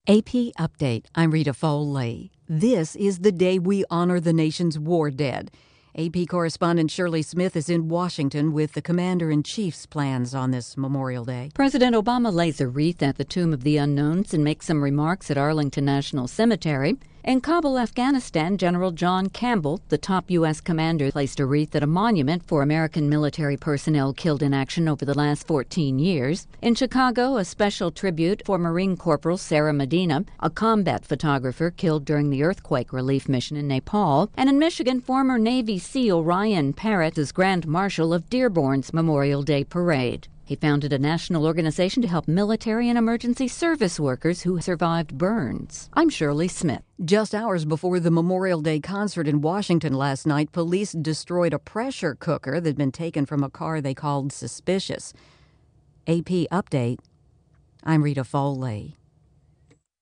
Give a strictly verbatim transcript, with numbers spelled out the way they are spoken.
A P Update. I'm Rita Foley. This is the day we honor the nation's war dead. A P correspondent Shirley Smith is in Washington with the Commander-in-Chief's plans on this Memorial Day. President Obama lays a wreath at the Tomb of the Unknowns and makes some remarks at Arlington National Cemetery. In Kabul, Afghanistan, General John Campbell, the top U S commander, placed a wreath at a monument for American military personnel killed in action over the last fourteen years. In Chicago, a special tribute for Marine Corporal Sarah Medina, a combat photographer killed during the earthquake relief mission in Nepal. And in Michigan, former Navy SEAL Ryan Parrott is Grand Marshal of Dearborn's Memorial Day Parade. He founded a national organization to help military and emergency service workers who survived burns. I'm Shirley Smith. Just hours before the Memorial Day concert in Washington last night, police destroyed a pressure cooker that had been taken from a car they called suspicious. A P Update. I'm Rita Foley.